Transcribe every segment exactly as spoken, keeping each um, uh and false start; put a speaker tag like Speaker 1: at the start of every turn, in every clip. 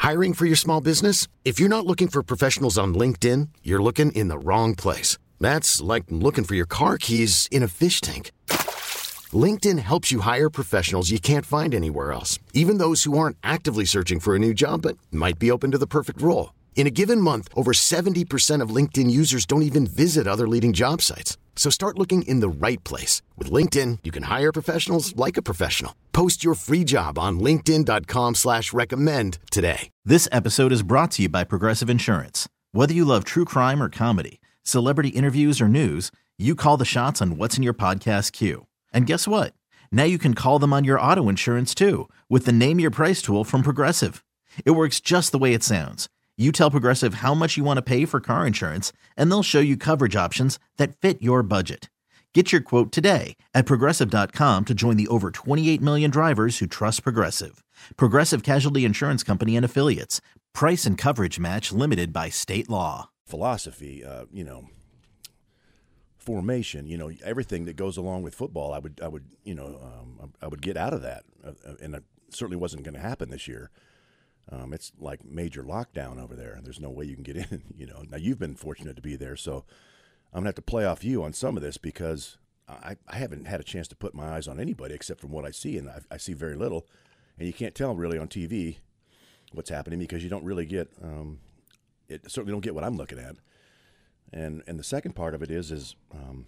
Speaker 1: Hiring for your small business? If you're not looking for professionals on LinkedIn, you're looking in the wrong place. That's like looking for your car keys in a fish tank. LinkedIn helps you hire professionals you can't find anywhere else, even those who aren't actively searching for a new job but might be open to the perfect role. In a given month, over seventy percent of LinkedIn users don't even visit other leading job sites. So start looking in the right place. With LinkedIn, you can hire professionals like a professional. Post your free job on linkedin dot com slash recommend today.
Speaker 2: This episode is brought to you by Progressive Insurance. Whether you love true crime or comedy, celebrity interviews or news, you call the shots on what's in your podcast queue. And guess what? Now you can call them on your auto insurance too with the Name Your Price tool from Progressive. It works just the way it sounds. You tell Progressive how much you want to pay for car insurance, and they'll show you coverage options that fit your budget. Get your quote today at Progressive dot com to join the over twenty-eight million drivers who trust Progressive. Progressive Casualty Insurance Company and Affiliates. Price and coverage match limited by state law.
Speaker 3: Philosophy, uh, you know, formation, you know, everything that goes along with football, I would, I would, you know, um, I would get out of that, uh, and it certainly wasn't going to happen this year. Um, it's like major lockdown over there. There's no way you can get in, you know. Now, you've been fortunate to be there, so I'm going to have to play off you on some of this because I, I haven't had a chance to put my eyes on anybody except from what I see, and I, I see very little. And you can't tell really on T V what's happening because you don't really get um, – it certainly don't get what I'm looking at. And and the second part of it is, is um,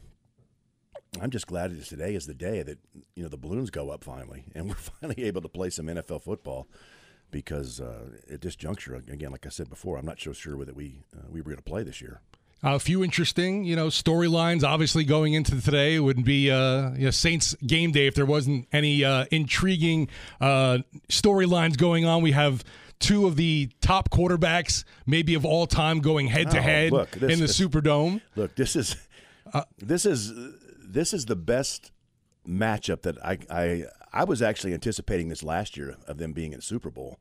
Speaker 3: I'm just glad that today is the day that, you know, the balloons go up finally, and we're finally able to play some N F L football. Because uh, at this juncture, again, like I said before, I'm not so sure that we uh, we were going to play this year.
Speaker 4: A few interesting, you know, storylines. Obviously, going into today would be uh, you know, Saints game day if there wasn't any uh, intriguing uh, storylines going on. We have two of the top quarterbacks, maybe of all time, going head to head in the Superdome.
Speaker 3: Look, this is uh, this is this is the best matchup that I I. I was actually anticipating this last year of them being in the Super Bowl,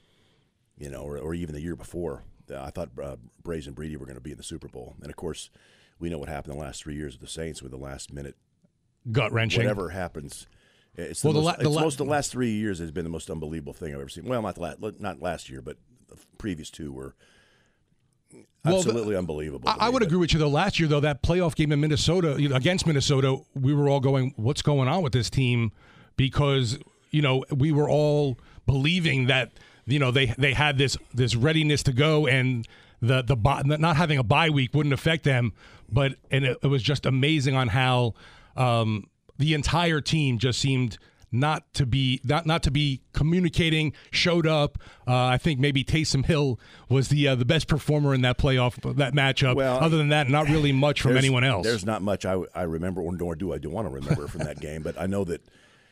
Speaker 3: you know, or, or even the year before. I thought uh, Braves and Brady were going to be in the Super Bowl. And, of course, we know what happened the last three years of the Saints with the last minute.
Speaker 4: Gut-wrenching.
Speaker 3: Whatever happens. It's,
Speaker 4: well,
Speaker 3: the,
Speaker 4: the,
Speaker 3: most,
Speaker 4: la- the,
Speaker 3: it's
Speaker 4: la-
Speaker 3: most the last three years has been the most unbelievable thing I've ever seen. Well, not, the la- not last year, but the previous two were absolutely well, the, unbelievable.
Speaker 4: I, I would agree with you, though. Last year, though, that playoff game in Minnesota, you know, against Minnesota, we were all going, what's going on with this team? Because, you know, we were all believing that, you know, they they had this this readiness to go, and the the not having a bye week wouldn't affect them. But and it, it was just amazing on how um, the entire team just seemed not to be not not to be communicating. Showed up. Uh, I think maybe Taysom Hill was the uh, the best performer in that playoff that matchup. Well, other than that, not really much from anyone else.
Speaker 3: There's not much I, I remember, or nor do I do want to remember from that game. But I know that.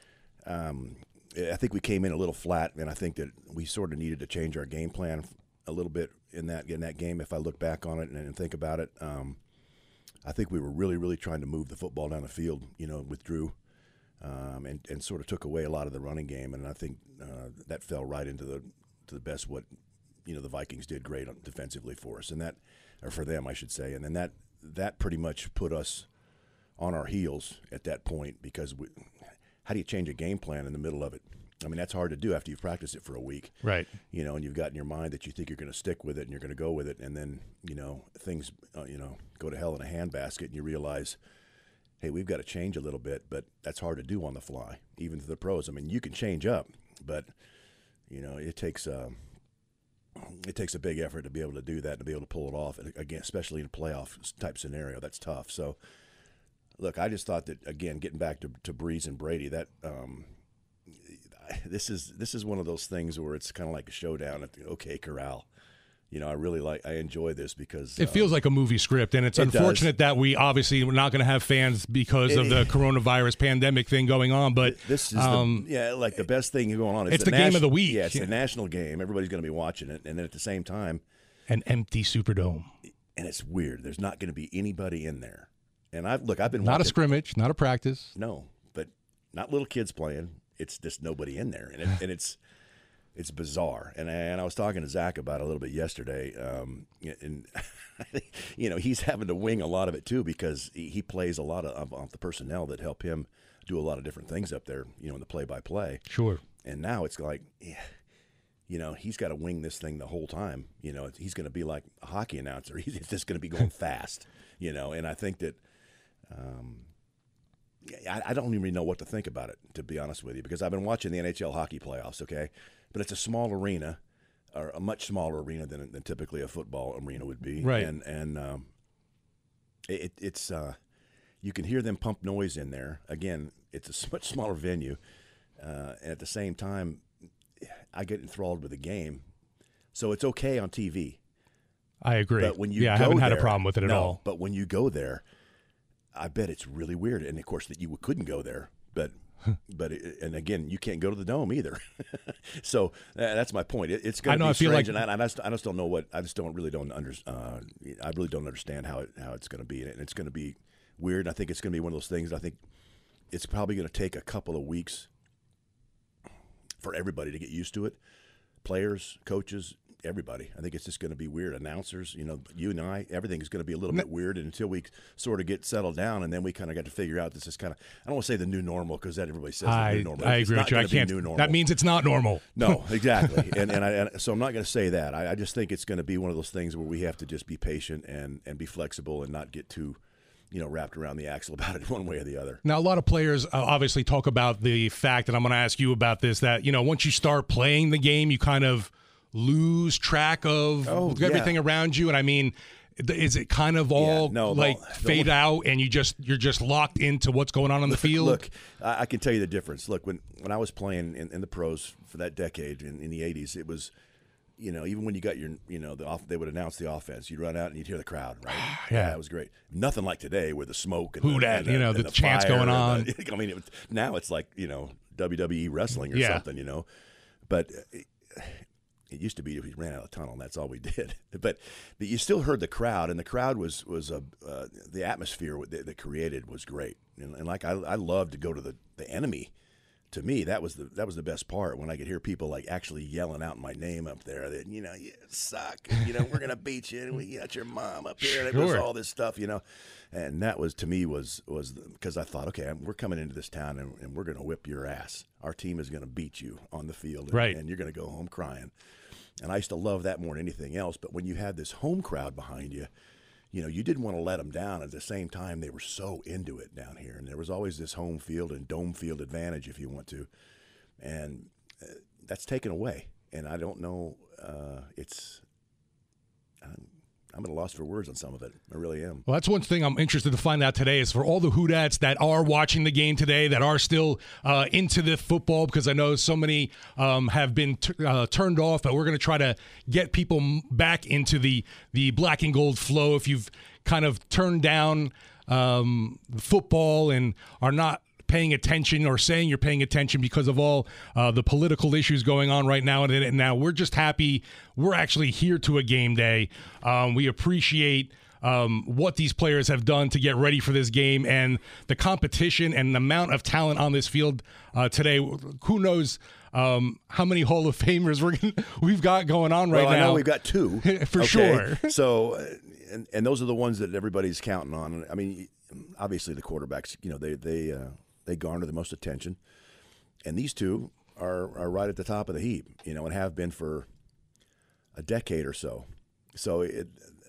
Speaker 3: Um, I think we came in a little flat, and I think that we sort of needed to change our game plan a little bit in that in that game. If I look back on it and, and think about it, um, I think we were really, really trying to move the football down the field, you know, with Drew, um, and and sort of took away a lot of the running game, and I think uh, that fell right into the to the best what you know the Vikings did great defensively for us, and that or for them, I should say, and then that that pretty much put us on our heels at that point because we. How do you change a game plan in the middle of it? I mean, that's hard to do after you've practiced it for a week.
Speaker 4: Right.
Speaker 3: You know, and you've got in your mind that you think you're going to stick with it and you're going to go with it. And then, you know, things, uh, you know, go to hell in a handbasket and you realize, hey, we've got to change a little bit. But that's hard to do on the fly, even to the pros. I mean, you can change up, but, you know, it takes um, it takes a big effort to be able to do that and to be able to pull it off. And again, especially in a playoff type scenario, that's tough. So, look, I just thought that, again, getting back to, to Breeze and Brady, that um, this is this is one of those things where it's kind of like a showdown at the OK Corral. You know, I really like, I enjoy this because
Speaker 4: it uh, feels like a movie script, and it's it unfortunate does. that we obviously we're not going to have fans because it, of the coronavirus pandemic thing going on. But
Speaker 3: this is
Speaker 4: um,
Speaker 3: the, yeah, like the best thing going on.
Speaker 4: It's, it's the, the game of the week.
Speaker 3: Yeah, it's
Speaker 4: yeah.
Speaker 3: the national game. Everybody's going to be watching it, and then at the same time,
Speaker 4: an empty Superdome.
Speaker 3: And it's weird. There's not going to be anybody in there. And I've look, I've been
Speaker 4: not
Speaker 3: watching,
Speaker 4: a scrimmage, not a practice.
Speaker 3: No, but not little kids playing. It's just nobody in there, and, it, and it's it's bizarre. And I, and I was talking to Zach about it a little bit yesterday, um, and you know he's having to wing a lot of it too because he, he plays a lot of, of the personnel that help him do a lot of different things up there, you know, in the play-by-play.
Speaker 4: Sure.
Speaker 3: And now it's like, yeah, you know, he's got to wing this thing the whole time. You know, he's going to be like a hockey announcer. He's just going to be going fast, you know. And I think that um, I, I don't even know what to think about it, to be honest with you, because I've been watching the N H L hockey playoffs, okay? But it's a small arena, or a much smaller arena than, than typically a football arena would be.
Speaker 4: Right.
Speaker 3: And, and um, it, it's uh, you can hear them pump noise in there. Again, it's a much smaller venue. Uh, and at the same time, I get enthralled with the game, so it's okay on T V.
Speaker 4: I agree.
Speaker 3: But when you
Speaker 4: yeah,
Speaker 3: go
Speaker 4: I haven't had
Speaker 3: there,
Speaker 4: a problem with it at
Speaker 3: no,
Speaker 4: all.
Speaker 3: But when you go there, I bet it's really weird. And of course, that you couldn't go there. But but it, and again, you can't go to the Dome either. So uh, that's my point. It, it's going to be
Speaker 4: I feel
Speaker 3: strange,
Speaker 4: like,
Speaker 3: and I, I, just, I just don't know what. I just don't really don't under. Uh, I really don't understand how it how it's going to be, and it's going to be weird. And I think it's going to be one of those things. I think it's probably going to take a couple of weeks for everybody to get used to it. Players, coaches, everybody. I think it's just going to be weird. Announcers, you know, you and I, everything is going to be a little bit weird until we sort of get settled down, and then we kind of got to figure out this is kind of, I don't want to say the new normal, because that everybody says
Speaker 4: I,
Speaker 3: the new normal.
Speaker 4: I
Speaker 3: It's
Speaker 4: agree
Speaker 3: not
Speaker 4: with you. I
Speaker 3: gonna be
Speaker 4: can't.
Speaker 3: new normal.
Speaker 4: That means it's not normal.
Speaker 3: No, exactly. and and, I, and so I'm not going to say that. I, I just think it's going to be one of those things where we have to just be patient and, and be flexible and not get too, you know, wrapped around the axle about it one way or the other.
Speaker 4: Now, a lot of players uh, obviously talk about the fact, and I'm going to ask you about this, that, you know, once you start playing the game, you kind of lose track of
Speaker 3: Oh,
Speaker 4: everything
Speaker 3: yeah.
Speaker 4: around you. And I mean, is it kind of all
Speaker 3: Yeah, no,
Speaker 4: like
Speaker 3: no,
Speaker 4: fade
Speaker 3: no.
Speaker 4: out, and you just you're just locked into what's going on on the field?
Speaker 3: Look, I, I can tell you the difference. Look, when, when I was playing in, in the pros for that decade in, in the eighties, it was, you know, even when you got your, you know, the off, they would announce the offense. You'd run out and you'd hear the crowd, right?
Speaker 4: Yeah.
Speaker 3: it was great. Nothing like today, with the smoke and
Speaker 4: Who
Speaker 3: the,
Speaker 4: dat,
Speaker 3: and the,
Speaker 4: you know,
Speaker 3: and
Speaker 4: the
Speaker 3: the
Speaker 4: chants
Speaker 3: fire
Speaker 4: going
Speaker 3: and
Speaker 4: on.
Speaker 3: the- I mean, it was, now it's like, you know, W W E wrestling or
Speaker 4: Yeah.
Speaker 3: something, you know. But it, it used to be we ran out of the tunnel, and that's all we did. But but you still heard the crowd, and the crowd was was a uh, the atmosphere that, that created was great. And, and like I I loved to go to the, the enemy. To me, that was the that was the best part, when I could hear people like actually yelling out my name up there. That, you know, you suck. And, you know, we're gonna beat you. And we got your mom up here. And it was
Speaker 4: Sure.
Speaker 3: all this stuff, you know. And that was, to me, was was because I thought, okay, we're coming into this town and, and we're gonna whip your ass. Our team is gonna beat you on the field, and,
Speaker 4: Right.
Speaker 3: and you're gonna go home crying. And I used to love that more than anything else. But when you had this home crowd behind you, you know, you didn't want to let them down. At the same time, they were so into it down here. And there was always this home field and dome field advantage, if you want to. And uh, that's taken away. And I don't know, uh, it's, I'm, I'm at a loss for words on some of it. I really am.
Speaker 4: Well, that's one thing I'm interested to find out today, is for all the Who-Dats that are watching the game today, that are still uh, into the football, because I know so many um, have been t- uh, turned off, but we're going to try to get people m- back into the, the black and gold flow. If you've kind of turned down um, football and are not paying attention, or saying you're paying attention because of all uh, the political issues going on right now. And, and now we're just happy we're actually here to a game day. Um, we appreciate um, what these players have done to get ready for this game, and the competition and the amount of talent on this field uh, today. Who knows um, how many Hall of Famers we're gonna, we've got going on right
Speaker 3: well,
Speaker 4: now.
Speaker 3: I know we've got two.
Speaker 4: For
Speaker 3: okay?
Speaker 4: sure.
Speaker 3: So, uh, and, and those are the ones that everybody's counting on. I mean, obviously the quarterbacks, you know, they, they, uh, they garner the most attention, and these two are, are right at the top of the heap, you know, and have been for a decade or so. So, it,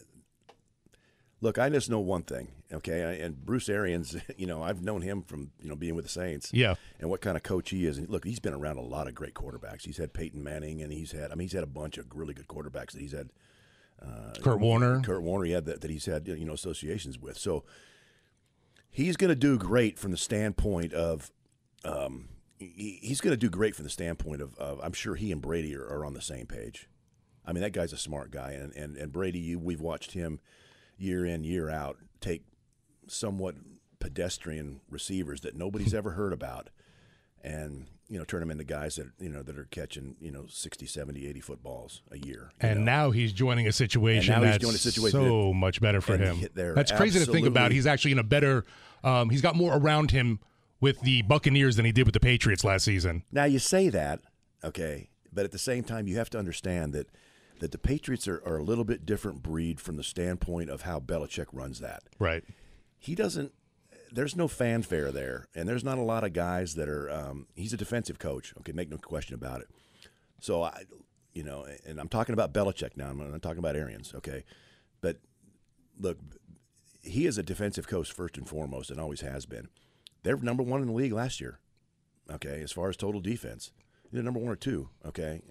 Speaker 3: look, I just know one thing, okay, and Bruce Arians, you know, I've known him from, you know, being with the Saints,
Speaker 4: Yeah.
Speaker 3: and what kind of coach he is. And look, he's been around a lot of great quarterbacks. He's had Peyton Manning, and he's had, I mean, he's had a bunch of really good quarterbacks that he's had. Uh,
Speaker 4: Kurt Warner.
Speaker 3: Kurt Warner, he had that, that he's had, you know, associations with. So he's going to do great from the standpoint of, um, he, he's going to do great from the standpoint of, of, I'm sure he and Brady are, are on the same page. I mean, that guy's a smart guy, and and, and Brady, you, we've watched him year in, year out take somewhat pedestrian receivers that nobody's ever heard about, and, you know, turn them into guys that, you know, that are catching, you know, sixty, seventy, eighty footballs a year.
Speaker 4: And
Speaker 3: know?
Speaker 4: now he's joining a situation
Speaker 3: And now he's
Speaker 4: that's
Speaker 3: joining a situation
Speaker 4: so
Speaker 3: that-
Speaker 4: much better for
Speaker 3: and
Speaker 4: him.
Speaker 3: he- they're
Speaker 4: That's crazy to think about.
Speaker 3: absolutely-
Speaker 4: He's actually in a better um, – he's got more around him with the Buccaneers than he did with the Patriots last season.
Speaker 3: Now, you say that, okay, but at the same time, you have to understand that that the Patriots are, are a little bit different breed from the standpoint of how Belichick runs that.
Speaker 4: Right.
Speaker 3: He doesn't – there's no fanfare there, and there's not a lot of guys that are um, – he's a defensive coach, okay, make no question about it. So, I, you know, and I'm talking about Belichick now. I'm not talking about Arians, okay? But look, he is a defensive coach first and foremost, and always has been. They're number one in the league last year, okay, as far as total defense. They're number one or two, okay?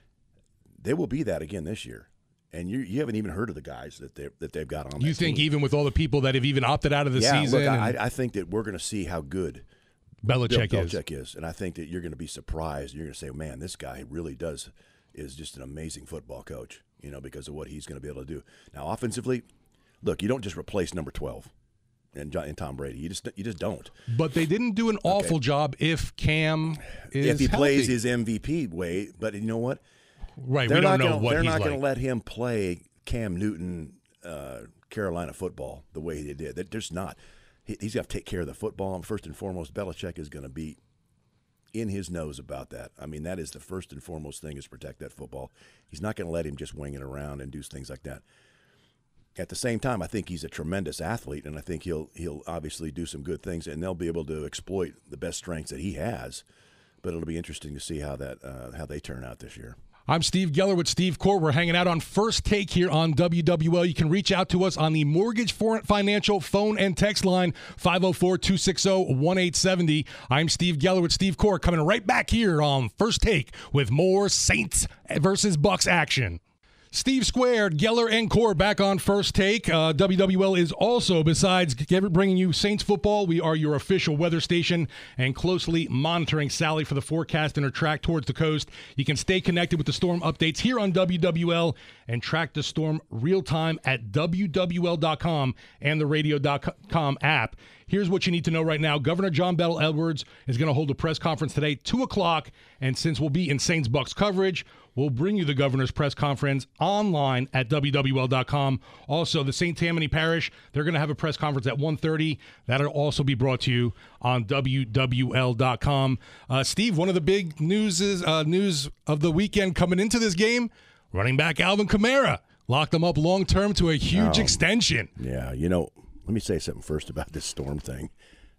Speaker 3: They will be that again this year. And you you haven't even heard of the guys that, they, that they've got on
Speaker 4: You think
Speaker 3: team.
Speaker 4: even with all the people that have even opted out of the
Speaker 3: yeah,
Speaker 4: season?
Speaker 3: Look,
Speaker 4: and
Speaker 3: I, I think that we're going to see how good
Speaker 4: Belichick,
Speaker 3: Bill
Speaker 4: is.
Speaker 3: Belichick is. And I think that you're going to be surprised. You're going to say, man, this guy really does is just an amazing football coach, you know, because of what he's going to be able to do. Now, offensively, look, you don't just replace number twelve and, and Tom Brady. You just you just don't.
Speaker 4: But they didn't do an awful
Speaker 3: Okay.
Speaker 4: job if Cam is
Speaker 3: If he
Speaker 4: healthy.
Speaker 3: plays his M V P way, but you know what?
Speaker 4: Right,
Speaker 3: They're
Speaker 4: we don't
Speaker 3: not
Speaker 4: know
Speaker 3: gonna,
Speaker 4: what
Speaker 3: They're
Speaker 4: he's
Speaker 3: not
Speaker 4: like.
Speaker 3: going to let him play Cam Newton, uh, Carolina football the way he did. They're just not. He, he's got to take care of the football. And first and foremost, Belichick is going to be in his nose about that. I mean, that is the first and foremost thing, is protect that football. He's not going to let him just wing it around and do things like that. At the same time, I think he's a tremendous athlete, and I think he'll he'll obviously do some good things, and they'll be able to exploit the best strengths that he has. But it'll be interesting to see how that uh, how they turn out this year.
Speaker 4: I'm Steve Geller with Steve Court. We're hanging out on First Take here on W W L. You can reach out to us on the Mortgage Financial phone and text line, five oh four, two six oh, one eight seven oh. I'm Steve Geller with Steve Court, coming right back here on First Take with more Saints versus Bucks action. Steve Squared, Geller, and Core back on First Take. Uh, W W L is also, besides bringing you Saints football, we are your official weather station and closely monitoring Sally for the forecast and her track towards the coast. You can stay connected with the storm updates here on W W L and track the storm real time at W W L dot com and the radio dot com app. Here's what you need to know right now. Governor John Bell Edwards is going to hold a press conference today, two o'clock, and since we'll be in Saints-Bucks coverage, we'll bring you the governor's press conference online at W W L dot com. Also, the Saint Tammany Parish, they're going to have a press conference at one thirty. That'll also be brought to you on W W L dot com. Uh, Steve, one of the big news, is, uh, news of the weekend coming into this game, running back Alvin Kamara locked him up long-term to a huge
Speaker 3: Oh.
Speaker 4: extension.
Speaker 3: Yeah, you know, let me say something first about this storm thing.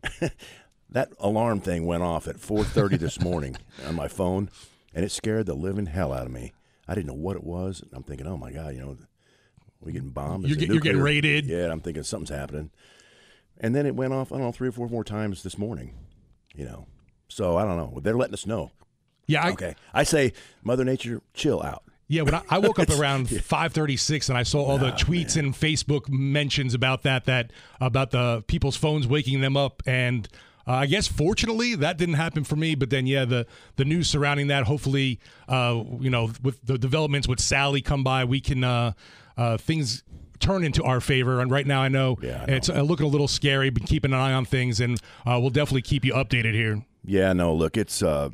Speaker 3: That alarm thing went off at four thirty this morning on my phone, and it scared the living hell out of me. I didn't know what it was. I'm thinking, oh, my God, you know, we getting bombed? Is
Speaker 4: You're,
Speaker 3: it
Speaker 4: get, you're getting
Speaker 3: nuclear?
Speaker 4: raided.
Speaker 3: Yeah, and I'm thinking something's happening. And then it went off, I don't know, three or four more times this morning, you know. So, I don't know. They're letting us know.
Speaker 4: Yeah, I,
Speaker 3: Okay. I say, Mother Nature, chill out.
Speaker 4: Yeah, when I, I woke up around five thirty-six and I saw all the tweets and Facebook mentions about that, that about the people's phones waking them up, and uh, I guess fortunately that didn't happen for me. But then, yeah, the the news surrounding that. Hopefully, uh, you know, with the developments with Sally come by, we can uh, uh, things turn into our favor. And right now, I know,
Speaker 3: Yeah, I know.
Speaker 4: it's uh, looking a little scary, but keeping an eye on things, and uh, we'll definitely keep you updated here.
Speaker 3: Yeah, no, look, it's uh,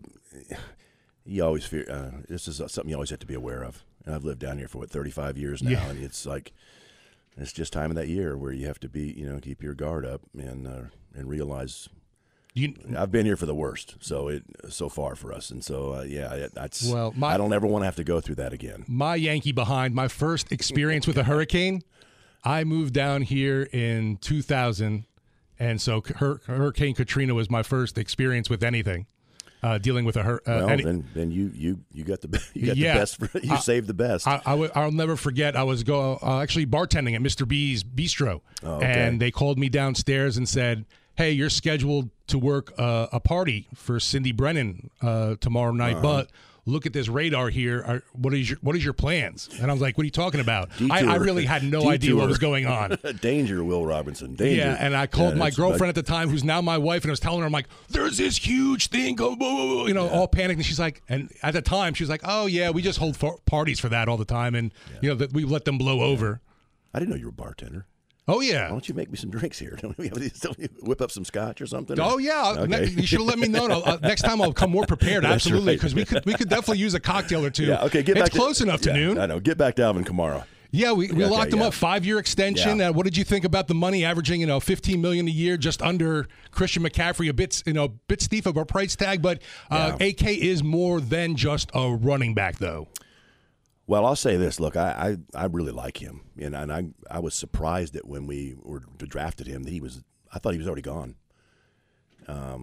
Speaker 3: you always fear. Uh, this is something you always have to be aware of. And I've lived down here for what thirty-five years now,
Speaker 4: Yeah.
Speaker 3: and it's like it's just time of that year where you have to be, you know, keep your guard up and uh, and realize.
Speaker 4: You,
Speaker 3: I've been here for the worst, so it so far for us, and so uh, yeah, it, that's.
Speaker 4: Well, my-
Speaker 3: I don't ever want to have to go through that again.
Speaker 4: my Yankee behind, my first experience with a hurricane, I moved down here in two thousand, and so Hur- Hurricane Katrina was my first experience with anything, uh, dealing with a hur- uh,
Speaker 3: Well,
Speaker 4: any-
Speaker 3: then then you you you got the you got
Speaker 4: Yeah.
Speaker 3: the best. For, you
Speaker 4: I-
Speaker 3: saved the best.
Speaker 4: I, I w- I'll never forget. I was go uh, actually bartending at Mister B's Bistro,
Speaker 3: Oh, okay.
Speaker 4: and they called me downstairs and said, "Hey, you're scheduled to work uh, a party for Cindy Brennan uh, tomorrow night,
Speaker 3: Uh-huh.
Speaker 4: but look at this radar here. Are, what is your what is your plans?" And I was like, "What are you talking about?" I, I
Speaker 3: Detour.
Speaker 4: really had no idea what
Speaker 3: Detour.
Speaker 4: was going on.
Speaker 3: Danger, Will Robinson. Danger.
Speaker 4: Yeah, and I called
Speaker 3: Yeah,
Speaker 4: my
Speaker 3: that's-
Speaker 4: girlfriend at the time, who's now my wife, and I was telling her, I'm like, "There's this huge thing, go, blah, blah, blah," you know, all panicked. And she's like, and at the time, she was like, "Oh yeah, we just hold for- parties for that all the time, and you know that we let them blow over."
Speaker 3: I didn't know you were a bartender.
Speaker 4: Oh
Speaker 3: Why
Speaker 4: yeah.
Speaker 3: don't you make me some drinks here? Don't we have any- don't you whip up some scotch or something?
Speaker 4: Oh yeah,
Speaker 3: Okay.
Speaker 4: Ne- you should have let me know. No, uh, next time I'll come more prepared.
Speaker 3: That's
Speaker 4: Absolutely,
Speaker 3: right.
Speaker 4: because we could we could definitely use a cocktail or two.
Speaker 3: Yeah, okay, get
Speaker 4: it's
Speaker 3: back to-
Speaker 4: close enough to
Speaker 3: yeah,
Speaker 4: noon.
Speaker 3: I know. Get back to Alvin Kamara.
Speaker 4: Yeah, we, we
Speaker 3: Okay,
Speaker 4: locked him
Speaker 3: yeah.
Speaker 4: up, five year extension.
Speaker 3: Yeah.
Speaker 4: Uh, what did you think about the money, averaging you know fifteen million a year, just under Christian McCaffrey, a bit you know bit steep of a price tag, but uh,
Speaker 3: Yeah.
Speaker 4: A K is more than just a running back though.
Speaker 3: Well, I'll say this. Look, I, I, I really like him, and, and I I was surprised that when we were drafted him that he was. I thought he was already gone. Um,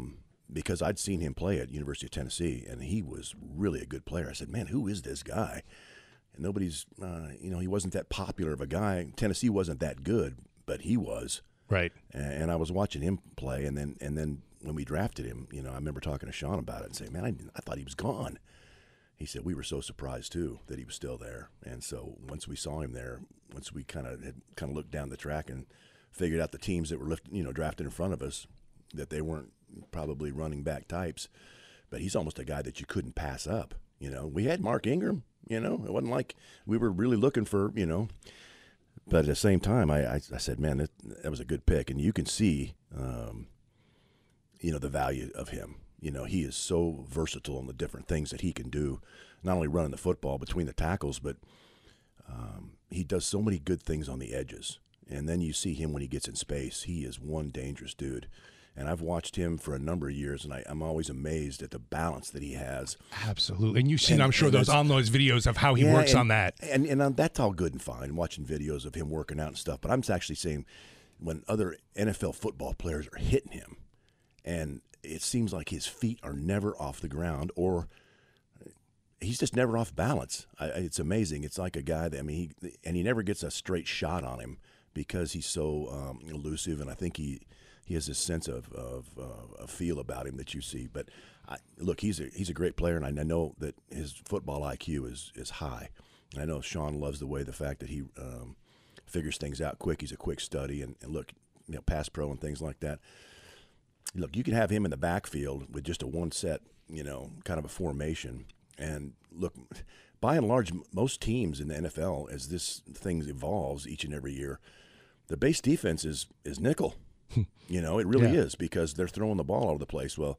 Speaker 3: because I'd seen him play at University of Tennessee, and he was really a good player. I said, man, who is this guy? And nobody's, uh, you know, he wasn't that popular of a guy. Tennessee wasn't that good, but he was.
Speaker 4: Right.
Speaker 3: And, and I was watching him play, and then and then when we drafted him, you know, I remember talking to Sean about it and saying, man, I, I thought he was gone. He said, we were so surprised, too, that he was still there. And so once we saw him there, once we kind of had kind of looked down the track and figured out the teams that were lift, you know, drafted in front of us, that they weren't probably running back types, but he's almost a guy that you couldn't pass up. You know, we had Mark Ingram, you know, it wasn't like we were really looking for, you know, but at the same time, I, I, I said, man, that, that was a good pick. And you can see, um, you know, the value of him. You know, he is so versatile in the different things that he can do, not only running the football between the tackles, but um, he does so many good things on the edges. And then you see him when he gets in space. He is one dangerous dude. And I've watched him for a number of years, and I, I'm always amazed at the balance that he has.
Speaker 4: Absolutely. And you've seen,
Speaker 3: and,
Speaker 4: I'm sure, those on those videos of how he
Speaker 3: yeah,
Speaker 4: works
Speaker 3: and,
Speaker 4: on that.
Speaker 3: And, and, and that's all good and fine, watching videos of him working out and stuff. But I'm actually saying when other N F L football players are hitting him, and it seems like his feet are never off the ground, or he's just never off balance. I, it's amazing. It's like a guy that, I mean, he, and he never gets a straight shot on him because he's so um, elusive, and I think he – he has this sense of of uh, a feel about him that you see. But I, look, he's a he's a great player, and I know that his football I Q is is high. And I know Sean loves the way the fact that he um, figures things out quick. He's a quick study, and, and look, you know, pass pro and things like that. Look, you can have him in the backfield with just a one set, you know, kind of a formation. And look, by and large, most teams in the N F L, as this thing evolves each and every year, the base defense is is nickel. You know, it really
Speaker 4: yeah.
Speaker 3: is, because they're throwing the ball all over the place. Well,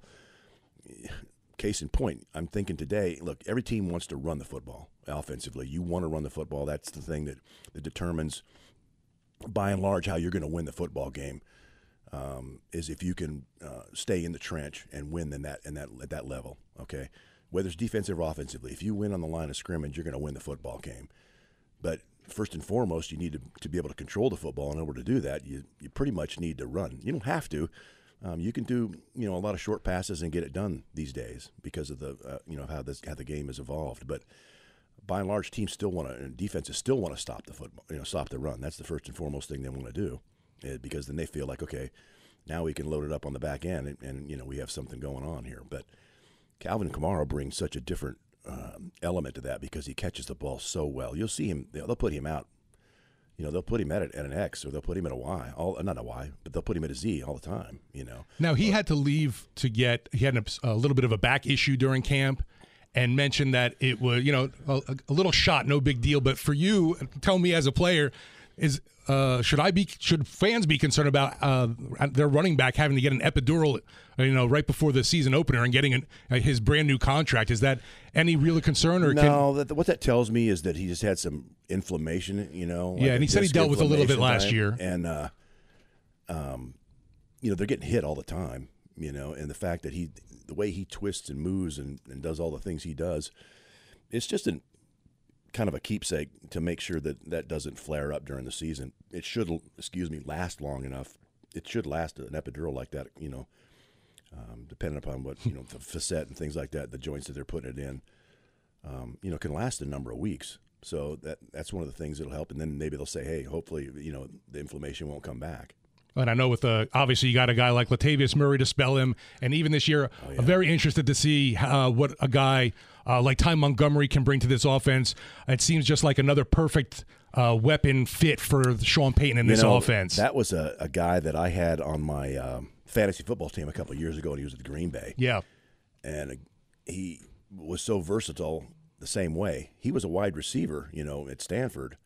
Speaker 3: case in point, I'm thinking today, look, every team wants to run the football offensively. You want to run the football. That's the thing that, that determines, by and large, how you're going to win the football game, um, is if you can uh, stay in the trench and win in that, in that, at that level, okay? Whether it's defensive or offensively, if you win on the line of scrimmage, you're going to win the football game. But first and foremost, you need to, to be able to control the football. In order to do that, you you pretty much need to run. You don't have to. Um, you can do you know a lot of short passes and get it done these days because of the uh, you know how this how the game has evolved. But by and large, teams still want to, and defenses still want to stop the football, you know, stop the run. That's the first and foremost thing they want to do, uh, because then they feel like, okay, now we can load it up on the back end, and, and you know we have something going on here. But Calvin Kamara brings such a different Um, element to that because he catches the ball so well. You'll see him; they'll put him out. You know, they'll put him at, a, at an X, or they'll put him at a Y. All not a Y, but they'll put him at a Z all the time. You know.
Speaker 4: Now he
Speaker 3: but,
Speaker 4: had to leave to get. He had a, a little bit of a back issue during camp, and mentioned that it was, you know, a, a little shot, no big deal. But for you, tell me as a player, is uh, should I be? Should fans be concerned about uh, their running back having to get an epidural, you know, right before the season opener and getting an, uh, his brand new contract? Is that any real concern? Or
Speaker 3: no,
Speaker 4: can,
Speaker 3: that, what that tells me is that he just had some inflammation. You know, like
Speaker 4: yeah, and he said he dealt with a little bit last
Speaker 3: time.
Speaker 4: year,
Speaker 3: and uh, um, you know, they're getting hit all the time. You know, and the fact that he, the way he twists and moves and, and does all the things he does, it's just an kind of a keepsake to make sure that that doesn't flare up during the season. It should, excuse me, last long enough. It should last an epidural like that, you know, um, depending upon what, you know, the facet and things like that, the joints that they're putting it in, um, you know, can last a number of weeks. So that that's one of the things that'll help. And then maybe they'll say, hey, hopefully, you know, the inflammation won't come back.
Speaker 4: And I know with the obviously you got a guy like Latavius Murray to spell him, and even this year, oh, yeah. I'm very interested to see uh, what a guy uh, like Ty Montgomery can bring to this offense. It seems just like another perfect uh, weapon fit for Sean Payton in
Speaker 3: you
Speaker 4: this
Speaker 3: know,
Speaker 4: offense.
Speaker 3: That was a, a guy that I had on my um, fantasy football team a couple of years ago, and he was at Green Bay.
Speaker 4: Yeah,
Speaker 3: and uh, he was so versatile the same way. He was a wide receiver, you know, at Stanford,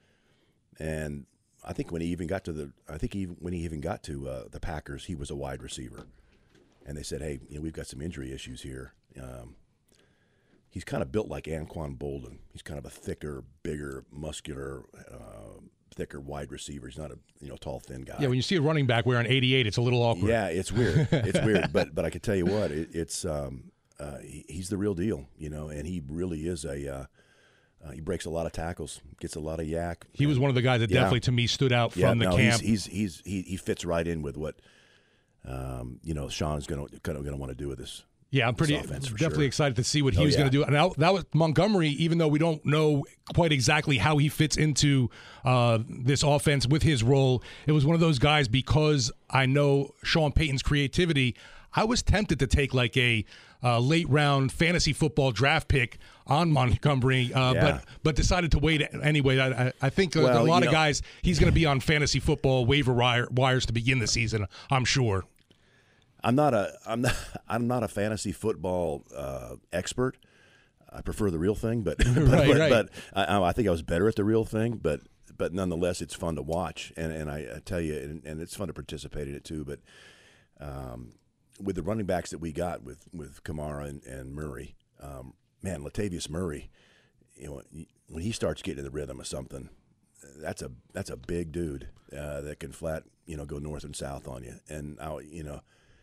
Speaker 3: and I think when he even got to the, I think he, when he even got to uh, the Packers, he was a wide receiver, and they said, "Hey, you know, we've got some injury issues here." Um, he's kind of built like Anquan Bolden. He's kind of a thicker, bigger, muscular, uh, thicker wide receiver. He's not a you know tall, thin guy.
Speaker 4: Yeah, when you see a running back wearing eighty-eight, it's a little awkward.
Speaker 3: Yeah, it's weird. It's weird, but but I can tell you what, it, it's um, uh, he, he's the real deal, you know, and he really is a. Uh, Uh, he breaks a lot of tackles, gets a lot of yak.
Speaker 4: He was one of the guys that
Speaker 3: yeah.
Speaker 4: definitely, to me, stood out
Speaker 3: yeah,
Speaker 4: from the
Speaker 3: no,
Speaker 4: camp.
Speaker 3: He's, he's, he's, he, he fits right in with what um, you know, Sean's going to going to want to do with this.
Speaker 4: Yeah, I'm pretty
Speaker 3: offense,
Speaker 4: definitely
Speaker 3: sure.
Speaker 4: excited to see what he
Speaker 3: Oh,
Speaker 4: was
Speaker 3: yeah.
Speaker 4: going to do. And that, that was Montgomery, even though we don't know quite exactly how he fits into uh, this offense with his role, it was one of those guys, because I know Sean Payton's creativity, I was tempted to take like a uh, late round fantasy football draft pick on Montgomery, uh,
Speaker 3: Yeah.
Speaker 4: but but decided to wait anyway. I, I think uh,
Speaker 3: Well,
Speaker 4: a lot
Speaker 3: you
Speaker 4: of
Speaker 3: know-
Speaker 4: guys, he's going to be on fantasy football waiver wire, wires to begin the season, I'm sure.
Speaker 3: I'm not a I'm not I'm not a fantasy football uh, expert. I prefer the real thing, but but,
Speaker 4: Right,
Speaker 3: but,
Speaker 4: right.
Speaker 3: but I, I think I was better at the real thing. But but nonetheless, it's fun to watch, and and I, I tell you, and, and it's fun to participate in it too. But um, with the running backs that we got with with Kamara and, and Murray, um, man, Latavius Murray, you know, when he starts getting in the rhythm of something, that's a that's a big dude uh, that can flat you know go north and south on you, and I, you know.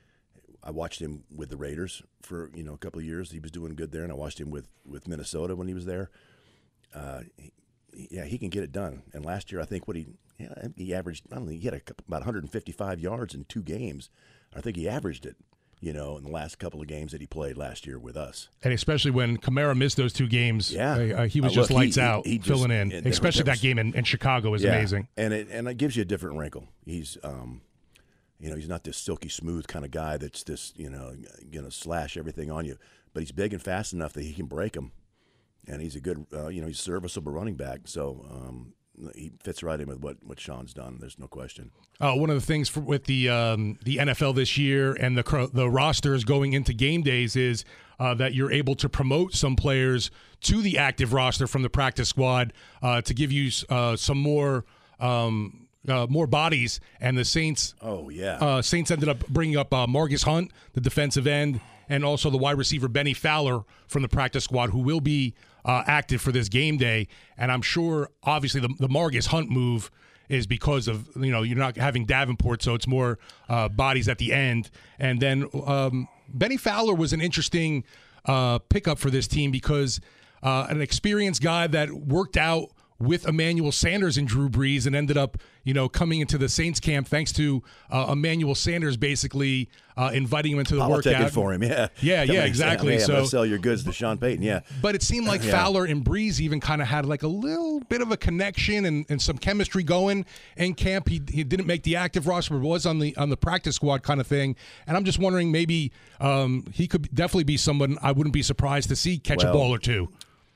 Speaker 3: I watched him with the Raiders for you know a couple of years. He was doing good there, and I watched him with, with Minnesota when he was there. Uh, he, yeah, he can get it done. And last year, I think what he yeah, he averaged. I don't know. He had a couple, about one hundred fifty-five yards in two games. I think he averaged it. You know, in the last couple of games that he played last year with us.
Speaker 4: And especially when Kamara missed those two games,
Speaker 3: Yeah.
Speaker 4: uh, he was
Speaker 3: Uh,
Speaker 4: just
Speaker 3: look, he-
Speaker 4: lights
Speaker 3: he-
Speaker 4: out,
Speaker 3: he just-
Speaker 4: filling in.
Speaker 3: and-
Speaker 4: especially
Speaker 3: that
Speaker 4: that
Speaker 3: was-
Speaker 4: game in, in Chicago was
Speaker 3: Yeah.
Speaker 4: amazing.
Speaker 3: And it and it gives you a different wrinkle. He's um, you know, he's not this silky smooth kind of guy that's this, you know, going to slash everything on you. But he's big and fast enough that he can break them. And he's a good, uh, you know, he's a serviceable running back. So um, he fits right in with what, what Sean's done. There's no question.
Speaker 4: Uh, one of the things for, with the um, the N F L this year and the cro- the rosters going into game days is uh, that you're able to promote some players to the active roster from the practice squad uh, to give you uh, some more um, uh, more bodies. And the Saints,
Speaker 3: Oh, yeah.
Speaker 4: uh, Saints ended up bringing up uh, Marcus Hunt, the defensive end, and also the wide receiver Benny Fowler from the practice squad, who will be uh, active for this game day. And I'm sure, obviously, the, the Marcus Hunt move is because of, you know, you're not having Davenport, so it's more uh, bodies at the end. And then um, Benny Fowler was an interesting uh, pickup for this team because uh, an experienced guy that worked out with Emmanuel Sanders and Drew Brees and ended up, you know, coming into the Saints camp thanks to uh, Emmanuel Sanders basically uh, inviting him into the
Speaker 3: Politicking
Speaker 4: workout.
Speaker 3: for him, yeah.
Speaker 4: Yeah,
Speaker 3: Coming
Speaker 4: yeah,
Speaker 3: and saying,
Speaker 4: exactly.
Speaker 3: Hey, I'm
Speaker 4: So-
Speaker 3: going to sell your goods to Sean Payton, yeah.
Speaker 4: But it seemed like
Speaker 3: Yeah.
Speaker 4: Fowler and Brees even kind of had like a little bit of a connection and, and some chemistry going in camp. He he didn't make the active roster, but was on the on the practice squad kind of thing. And I'm just wondering, maybe um, he could definitely be someone I wouldn't be surprised to see catch
Speaker 3: Well,
Speaker 4: a ball or two.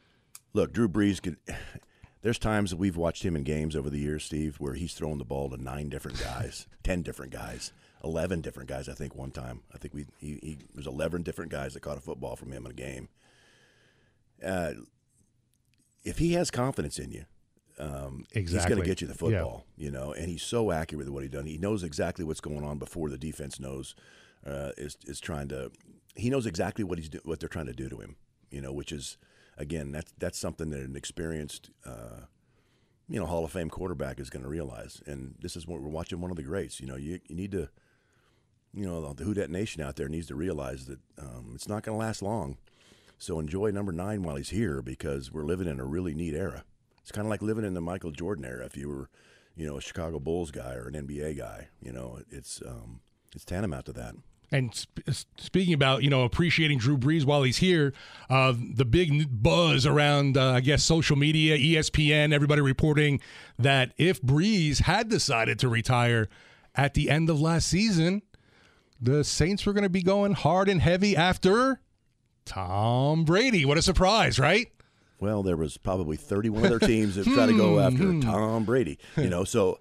Speaker 3: Look, Drew Brees could. There's times that we've watched him in games over the years, Steve, where he's thrown the ball to nine different guys, ten different guys, eleven different guys. I think one time, I think we he, he there's eleven different guys that caught a football from him in a game. Uh, if he has confidence in you, um, he's
Speaker 4: Exactly.
Speaker 3: going to get you the football, you know. And he's so accurate with what he done. He knows exactly what's going on before the defense knows. Uh, is is trying to. He knows exactly what he's do, what they're trying to do to him, you know, which is. Again, that's that's something that an experienced, uh, you know, Hall of Fame quarterback is going to realize. And this is what we're watching one of the greats. You know, you, you need to, you know, the Who Dat Nation out there needs to realize that um, it's not going to last long. So enjoy number nine while he's here because we're living in a really neat era. It's kind of like living in the Michael Jordan era. If you were, you know, a Chicago Bulls guy or an N B A guy, you know, it's um, it's tantamount to that.
Speaker 4: And sp- speaking about, you know, appreciating Drew Brees while he's here, uh, the big n- buzz around, uh, I guess, social media, E S P N, everybody reporting that if Brees had decided to retire at the end of last season, the Saints were going to be going hard and heavy after Tom Brady. What a surprise, right?
Speaker 3: Well, there was probably thirty-one other teams that try to go after Tom Brady. You know, so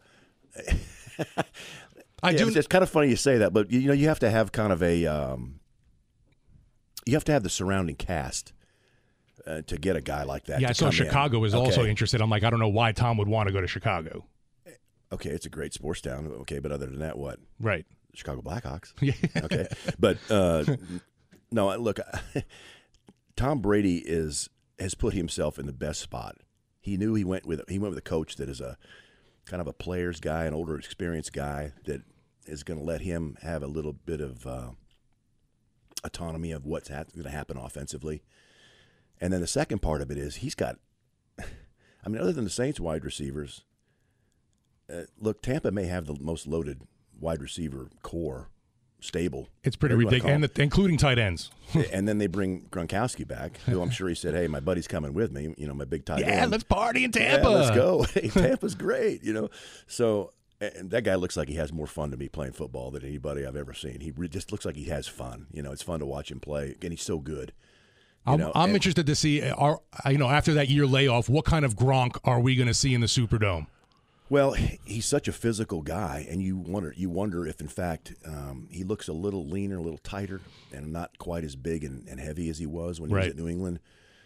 Speaker 4: I
Speaker 3: yeah,
Speaker 4: do.
Speaker 3: it's, it's kind of funny you say that, but you know, you have to have kind of a, um, you have to have the surrounding cast uh, to get a guy like that.
Speaker 4: Yeah,
Speaker 3: to
Speaker 4: I saw
Speaker 3: come
Speaker 4: Chicago
Speaker 3: in.
Speaker 4: was also
Speaker 3: Okay.
Speaker 4: interested. I'm like, I don't know why Tom would want to go to Chicago.
Speaker 3: Okay, it's a great sports town. Okay, but other than that, what?
Speaker 4: Right.
Speaker 3: Chicago Blackhawks.
Speaker 4: Yeah.
Speaker 3: Okay, but uh, no, look, Tom Brady is has put himself in the best spot. He knew he went with he went with a coach that is a kind of a player's guy, an older, experienced guy that is going to let him have a little bit of uh, autonomy of what's ha- going to happen offensively. And then the second part of it is he's got, I mean, other than the Saints wide receivers, uh, look, Tampa may have the most loaded wide receiver core stable.
Speaker 4: It's pretty ridiculous, and the, including tight ends.
Speaker 3: And then they bring Gronkowski back, who I'm sure he said, hey, my buddy's coming with me, you know, my big tight
Speaker 4: yeah,
Speaker 3: end.
Speaker 4: Yeah, let's party in Tampa.
Speaker 3: Yeah, let's go. Hey, Tampa's great, you know. So and that guy looks like he has more fun to me playing football than anybody I've ever seen. He re- just looks like he has fun. You know, it's fun to watch him play, and he's so good. You
Speaker 4: I'm,
Speaker 3: know,
Speaker 4: I'm
Speaker 3: and,
Speaker 4: interested to see, our, you know, after that year layoff, what kind of Gronk are we going to see in the Superdome?
Speaker 3: Well, he's such a physical guy, and you wonder you wonder if, in fact, um, he looks a little leaner, a little tighter, and not quite as big and, and heavy as he was when he
Speaker 4: right.
Speaker 3: was at New England.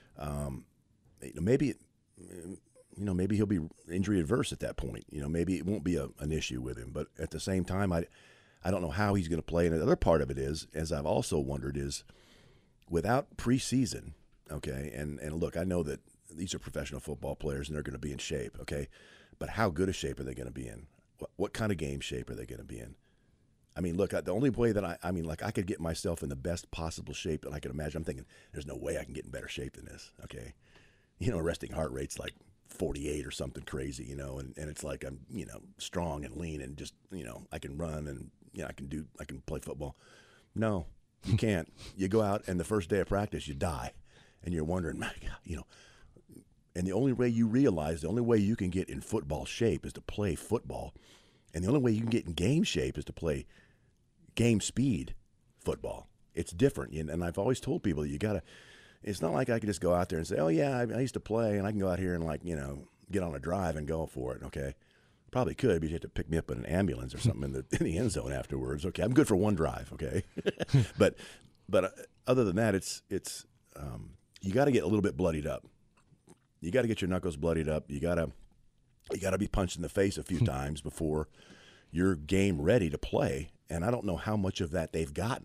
Speaker 3: Um, maybe, you know, maybe he'll be injury adverse at that point. You know, maybe it won't be a, an issue with him. But at the same time, I, I don't know how he's going to play. And the other part of it is, as I've also wondered, is without preseason, okay, and, and look, I know that these are professional football players, and they're going to be in shape, okay, but how good a shape are they going to be in? What, what kind of game shape are they going to be in? I mean, look, the only way that I, I mean, like I could get myself in the best possible shape that I could imagine. I'm thinking, there's no way I can get in better shape than this, okay? You know, resting heart rate's like forty-eight or something crazy, you know, and, and it's like I'm, you know, strong and lean and just, you know, I can run and, you know, I can do, I can play football. No, you can't. You go out and the first day of practice, you die. And you're wondering, my God, you know, and the only way you realize, the only way you can get in football shape is to play football. And the only way you can get in game shape is to play game speed football. It's different. And I've always told people, you got to, it's not like I can just go out there and say, oh, yeah, I used to play, and I can go out here and, like, you know, get on a drive and go for it, okay? Probably could, but you have to pick me up in an ambulance or something in the in the end zone afterwards. Okay, I'm good for one drive, okay? but but uh, other than that, it's, it's um, you got to get a little bit bloodied up. You got to get your knuckles bloodied up. You got to you got to be punched in the face a few times before you're game ready to play. And I don't know how much of that they've got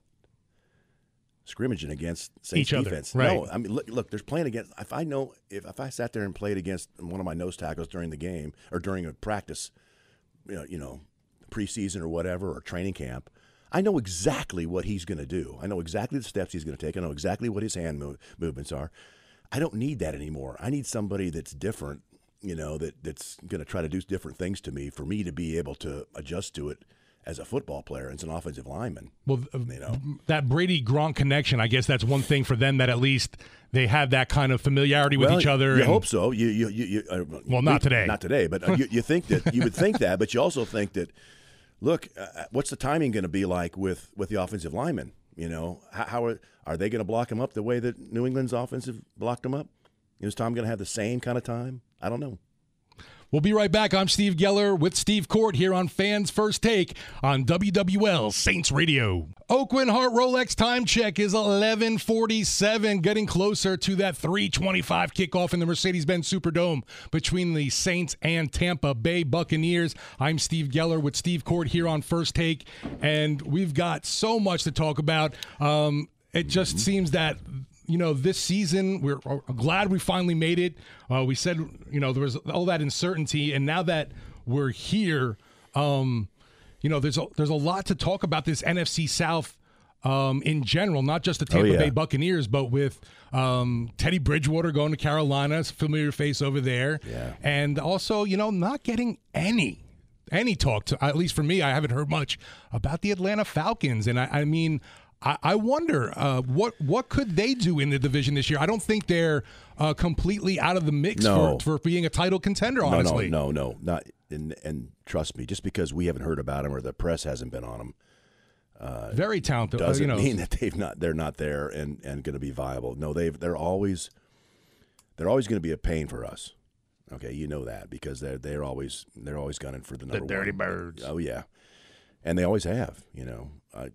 Speaker 3: scrimmaging against Saints
Speaker 4: Each
Speaker 3: defense.
Speaker 4: Other, right.
Speaker 3: No, I mean, look, look, there's playing against. If I know, if, if I sat there and played against one of my nose tackles during the game or during a practice, you know, you know, preseason or whatever, or training camp, I know exactly what he's going to do. I know exactly the steps he's going to take. I know exactly what his hand move, movements are. I don't need that anymore. I need somebody that's different, you know, that, that's going to try to do different things to me for me to be able to adjust to it as a football player, as an offensive lineman.
Speaker 4: Well,
Speaker 3: you know,
Speaker 4: that Brady-Gronk connection, I guess that's one thing for them, that at least they have that kind of familiarity with
Speaker 3: well,
Speaker 4: each other.
Speaker 3: You
Speaker 4: and,
Speaker 3: hope so. You, you, you, you uh,
Speaker 4: well, not today.
Speaker 3: Not today, but uh, you, you think that you would think that, but you also think that, look, uh, what's the timing going to be like with, with the offensive linemen? You know, how, how are are they going to block him up the way that New England's offensive blocked him up? Is Tom going to have the same kind of time? I don't know.
Speaker 4: We'll be right back. I'm Steve Geller with Steve Court here on Fans First Take on W W L Saints Radio. Aucoin Hart Rolex time check is eleven forty-seven, getting closer to that three twenty-five kickoff in the Mercedes-Benz Superdome between the Saints and Tampa Bay Buccaneers. I'm Steve Geller with Steve Court here on First Take, and we've got so much to talk about. Um, it just mm-hmm. seems that you know, this season, we're glad we finally made it. Uh, we said, you know, there was all that uncertainty, and now that we're here, um, you know, there's a, there's a lot to talk about this N F C South um, in general, not just the Tampa oh, yeah. Bay Buccaneers, but with um, Teddy Bridgewater going to Carolina, familiar face over there,
Speaker 3: yeah.
Speaker 4: and also, you know, not getting any any talk, to, at least for me, I haven't heard much about the Atlanta Falcons, and I, I mean, I, I wonder uh, what what could they do in the division this year. I don't think they're uh, completely out of the mix
Speaker 3: no.
Speaker 4: for, for being a title contender, honestly.
Speaker 3: No, no, no, no. Not, and, and trust me, just because we haven't heard about them or the press hasn't been on them, uh,
Speaker 4: very talented.
Speaker 3: Doesn't
Speaker 4: uh, you know.
Speaker 3: mean that they've not they're not there and, and going to be viable. No, they've they're always they're always going to be a pain for us. Okay, you know that because they're they're always they're always gunning for the number one.
Speaker 4: The Dirty Birds.
Speaker 3: Oh yeah, and they always have. You know, I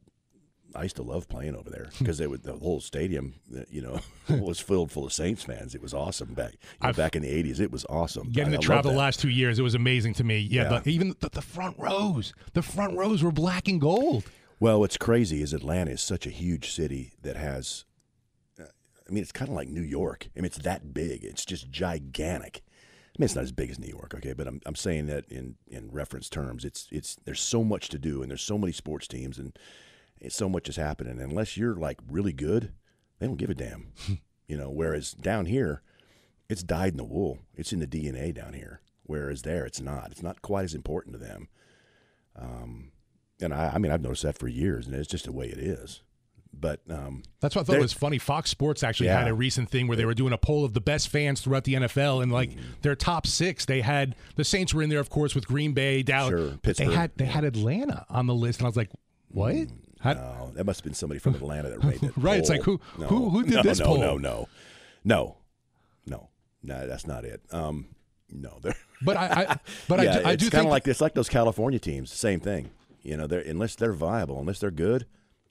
Speaker 3: I used to love playing over there because they would the whole stadium, you know, was filled full of Saints fans. It was awesome back you know, back in the eighties. It was awesome.
Speaker 4: Getting
Speaker 3: I,
Speaker 4: to
Speaker 3: I
Speaker 4: travel the last two years, it was amazing to me. Yeah,
Speaker 3: yeah.
Speaker 4: but even the, the front rows, the front rows were black and gold.
Speaker 3: Well, what's crazy is Atlanta is such a huge city that has. Uh, I mean, it's kind of like New York. I mean, it's that big. It's just gigantic. I mean, it's not as big as New York, okay, but I'm I'm saying that in, in reference terms. It's it's there's so much to do, and there's so many sports teams, and it's, so much is happening. And unless you're like really good, they don't give a damn, you know. Whereas down here, it's dyed in the wool. It's in the D N A down here. Whereas there, it's not. It's not quite as important to them. Um, and I, I mean, I've noticed that for years, and it's just the way it is. But um,
Speaker 4: that's what I thought was funny. Fox Sports actually
Speaker 3: yeah.
Speaker 4: had a recent thing where they were doing a poll of the best fans throughout the N F L, and like mm. their top six, they had the Saints were in there, of course, with Green Bay, Dallas.
Speaker 3: Sure, Pittsburgh.
Speaker 4: They had they had Atlanta on the list, and I was like, what?
Speaker 3: Mm,
Speaker 4: How,
Speaker 3: no, that must have been somebody from Atlanta that made that.
Speaker 4: Right?
Speaker 3: Poll.
Speaker 4: It's like who
Speaker 3: no,
Speaker 4: who who did
Speaker 3: no,
Speaker 4: this
Speaker 3: no,
Speaker 4: poll?
Speaker 3: No, no, no, no, no. That's not it. Um, no, they're.
Speaker 4: But I, I but
Speaker 3: yeah,
Speaker 4: I, I
Speaker 3: it's
Speaker 4: do
Speaker 3: kind
Speaker 4: think
Speaker 3: of like it's like those California teams. Same thing. You know, they're unless they're viable, unless they're good.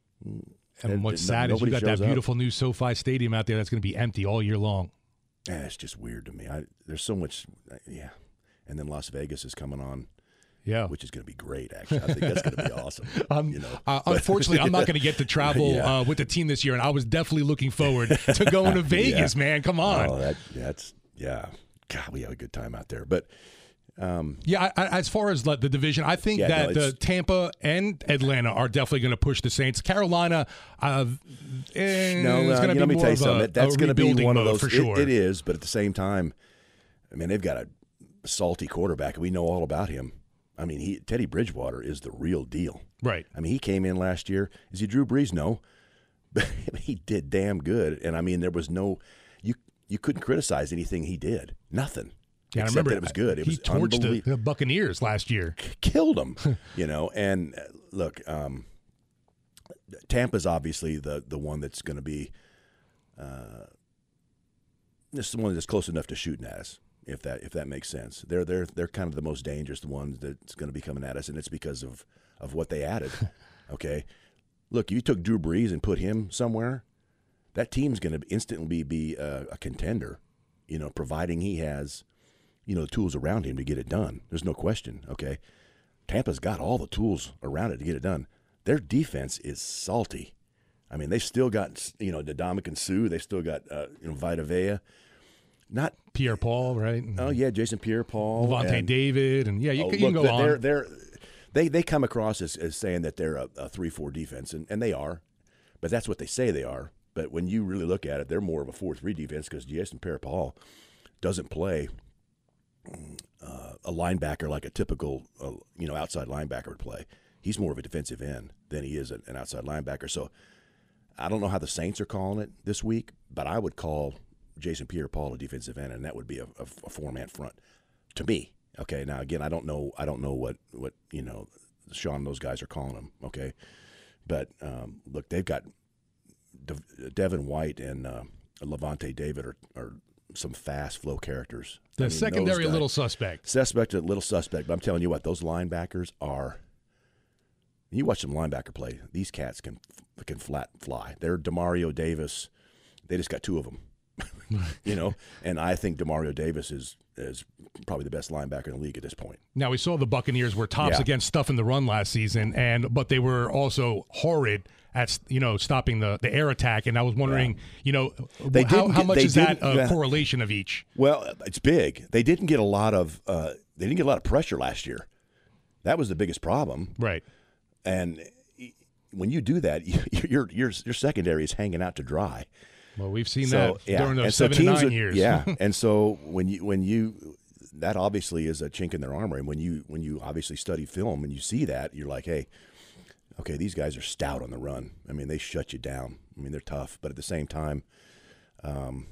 Speaker 4: And what's sad is you got that beautiful up. new SoFi Stadium out there that's going to be empty all year long.
Speaker 3: Yeah, it's just weird to me. I, there's so much, yeah. And then Las Vegas is coming on,
Speaker 4: yeah,
Speaker 3: which is going to be great. Actually, I think that's going to be awesome.
Speaker 4: Um,
Speaker 3: you know,
Speaker 4: uh, unfortunately, I'm not going to get to travel yeah. uh, with the team this year, and I was definitely looking forward to going to Vegas. yeah. Man, come on.
Speaker 3: Oh, that, that's yeah. God, we have a good time out there, but. Um,
Speaker 4: yeah, I, I, as far as like, the division, I think
Speaker 3: yeah,
Speaker 4: that
Speaker 3: no,
Speaker 4: the Tampa and Atlanta are definitely going to push the Saints. Carolina, uh, eh,
Speaker 3: no,
Speaker 4: it's
Speaker 3: uh,
Speaker 4: going to be
Speaker 3: let me
Speaker 4: more
Speaker 3: tell you
Speaker 4: of
Speaker 3: something.
Speaker 4: a,
Speaker 3: That's
Speaker 4: going to
Speaker 3: be one of those.
Speaker 4: For sure.
Speaker 3: It, it is, but at the same time, I mean, they've got a salty quarterback. We know all about him. I mean, he Teddy Bridgewater is the real deal.
Speaker 4: Right.
Speaker 3: I mean, he came in last year. Is he Drew Brees? No, but he did damn good. And I mean, there was no you you couldn't criticize anything he did. Nothing.
Speaker 4: Yeah, I
Speaker 3: Except
Speaker 4: remember
Speaker 3: that it was good. It
Speaker 4: he
Speaker 3: was
Speaker 4: torched the, the Buccaneers last year.
Speaker 3: Killed them, you know. And uh, look, um, Tampa's obviously the the one that's going to be uh, this is the one that's close enough to shooting at us, if that if that makes sense. They're they're they're kind of the most dangerous, the one that's going to be coming at us, and it's because of of what they added. Okay, look, you took Drew Brees and put him somewhere, that team's going to instantly be, be a, a contender, you know, providing he has. You know, the tools around him to get it done. There's no question, okay? Tampa's got all the tools around it to get it done. Their defense is salty. I mean, they still got, you know, Ndamukong Suh. They still got, uh, you know, Vita Vea. Not
Speaker 4: Pierre-Paul, right?
Speaker 3: Oh, yeah, Jason Pierre-Paul.
Speaker 4: Levante David. And, yeah, you,
Speaker 3: oh,
Speaker 4: you
Speaker 3: look,
Speaker 4: can go
Speaker 3: they're,
Speaker 4: on.
Speaker 3: They're, they're, they they come across as, as saying that they're a, a three four defense, and, and they are. But that's what they say they are. But when you really look at it, they're more of a four three defense because Jason Pierre-Paul doesn't play – Uh, a linebacker like a typical, uh, you know, outside linebacker would play. He's more of a defensive end than he is an outside linebacker. So I don't know how the Saints are calling it this week, but I would call Jason Pierre-Paul a defensive end, and that would be a, a, a four-man front to me. Okay, now again, I don't know, I don't know what, what you know, Sean and those guys are calling him. Okay, but um, look, they've got De- Devin White and uh, Levante David are. are some fast flow characters.
Speaker 4: The
Speaker 3: I mean,
Speaker 4: secondary, a
Speaker 3: guys,
Speaker 4: little suspect.
Speaker 3: Suspect, a little suspect. But I'm telling you what, those linebackers are. You watch them linebacker play. These cats can can flat fly. They're Demario Davis. They just got two of them, you know. And I think Demario Davis is is probably the best linebacker in the league at this point.
Speaker 4: Now we saw the Buccaneers were tops
Speaker 3: yeah.
Speaker 4: against stuffing the run last season, and but they were also horrid at you know stopping the, the air attack. And I was wondering, yeah. you know,
Speaker 3: they
Speaker 4: how, how
Speaker 3: get,
Speaker 4: much is that a
Speaker 3: uh,
Speaker 4: correlation of each?
Speaker 3: Well, it's big. They didn't get a lot of uh, they didn't get a lot of pressure last year. That was the biggest problem,
Speaker 4: right?
Speaker 3: And when you do that, your your your secondary is hanging out to dry.
Speaker 4: Well, we've seen
Speaker 3: so,
Speaker 4: that
Speaker 3: yeah.
Speaker 4: during those
Speaker 3: and so
Speaker 4: seven to nine
Speaker 3: are,
Speaker 4: years.
Speaker 3: Yeah, and so when you when you that obviously is a chink in their armor, and when you when you obviously study film and you see that, you're like, hey, okay, these guys are stout on the run. I mean, they shut you down. I mean, they're tough, but at the same time, um,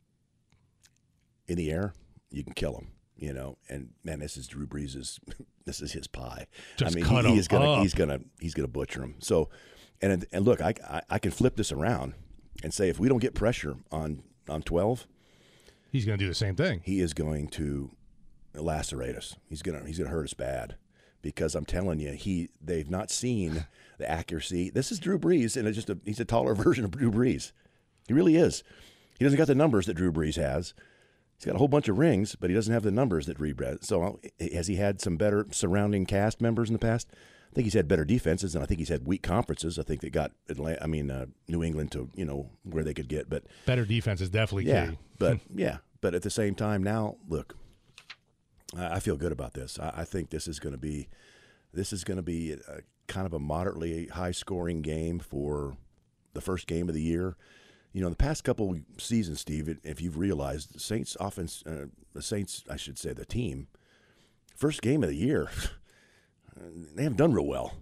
Speaker 3: in the air, you can kill them. You know, and man, this is Drew Brees's. This is his pie.
Speaker 4: Just
Speaker 3: I mean,
Speaker 4: cut
Speaker 3: he,
Speaker 4: him
Speaker 3: he's gonna
Speaker 4: up.
Speaker 3: he's gonna he's gonna butcher him. So, and and look, I, I I can flip this around and say if we don't get pressure on on twelve,
Speaker 4: he's going to do the same thing.
Speaker 3: He is going to lacerate us. He's gonna he's gonna hurt us bad because I'm telling you, he they've not seen the accuracy. This is Drew Brees, and it's just a he's a taller version of Drew Brees. He really is. He doesn't got the numbers that Drew Brees has. He's got a whole bunch of rings, but he doesn't have the numbers that Drew Brees. So has he had some better surrounding cast members in the past? I think he's had better defenses, and I think he's had weak conferences. I think they got Atlanta, I mean uh, New England to you know where they could get, but
Speaker 4: better defense is definitely
Speaker 3: yeah,
Speaker 4: key.
Speaker 3: but yeah, but at the same time, now look, I, I feel good about this. I, I think this is going to be this is going to be a, kind of a moderately high scoring game for the first game of the year. You know, the past couple seasons, Steve, if you've realized, the Saints offense, uh, the Saints, I should say, the team, first game of the year, they haven't done real well.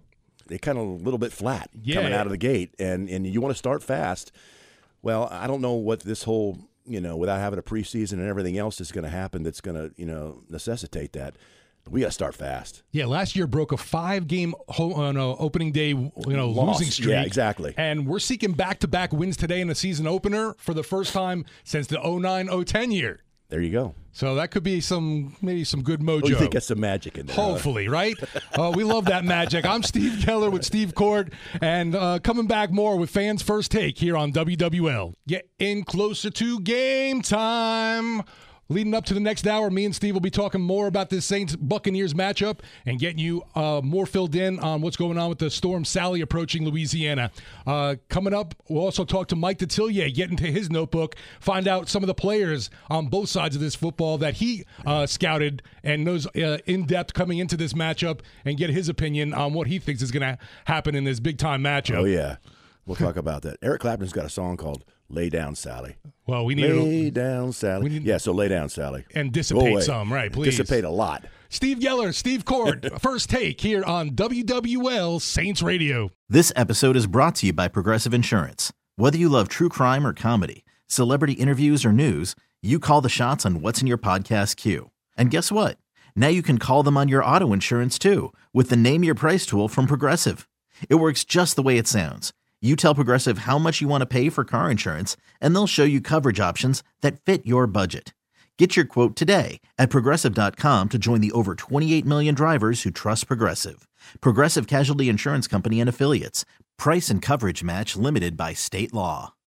Speaker 3: they kind of a little bit flat
Speaker 4: Yeah.
Speaker 3: coming out of the gate, and and you want to start fast. Well, I don't know what this whole, you know, without having a preseason and everything else is going to happen that's going to, you know, necessitate that. But we got to start fast.
Speaker 4: Yeah, last year broke a five-game ho- uh, no, opening day, you know,
Speaker 3: Loss.
Speaker 4: losing streak.
Speaker 3: Yeah, exactly.
Speaker 4: And we're seeking back-to-back wins today in the season opener for the first time since the oh nine oh ten year.
Speaker 3: There you go.
Speaker 4: So that could be some maybe some good mojo.
Speaker 3: Oh, you think that's some magic in there? huh?
Speaker 4: Hopefully, right? uh, we love that magic. I'm Steve Keller with Steve Court, and uh, coming back more with Fans First Take here on W W L. Getting closer to game time. Leading up to the next hour, me and Steve will be talking more about this Saints-Buccaneers matchup and getting you uh, more filled in on what's going on with the Storm Sally approaching Louisiana. Uh, coming up, we'll also talk to Mike Detillier, get into his notebook, find out some of the players on both sides of this football that he uh, scouted and knows uh, in-depth coming into this matchup, and get his opinion on what he thinks is going to happen in this big-time matchup.
Speaker 3: Oh, yeah. We'll talk about that. Eric Clapton's got a song called Lay Down, Sally.
Speaker 4: Well, we need
Speaker 3: Lay
Speaker 4: to
Speaker 3: down, Sally.
Speaker 4: need-
Speaker 3: yeah, so lay down, Sally.
Speaker 4: and
Speaker 3: Go
Speaker 4: dissipate
Speaker 3: away.
Speaker 4: some, right, please.
Speaker 3: Dissipate a lot.
Speaker 4: Steve Geller, Steve Court, First Take here on W W L Saints Radio.
Speaker 2: This episode is brought to you by Progressive Insurance. Whether you love true crime or comedy, celebrity interviews or news, you call the shots on what's in your podcast queue. And guess what? Now you can call them on your auto insurance too with the Name Your Price tool from Progressive. It works just the way it sounds. You tell Progressive how much you want to pay for car insurance, and they'll show you coverage options that fit your budget. Get your quote today at Progressive dot com to join the over twenty-eight million drivers who trust Progressive. Progressive Casualty Insurance Company and Affiliates. Price and coverage match limited by state law.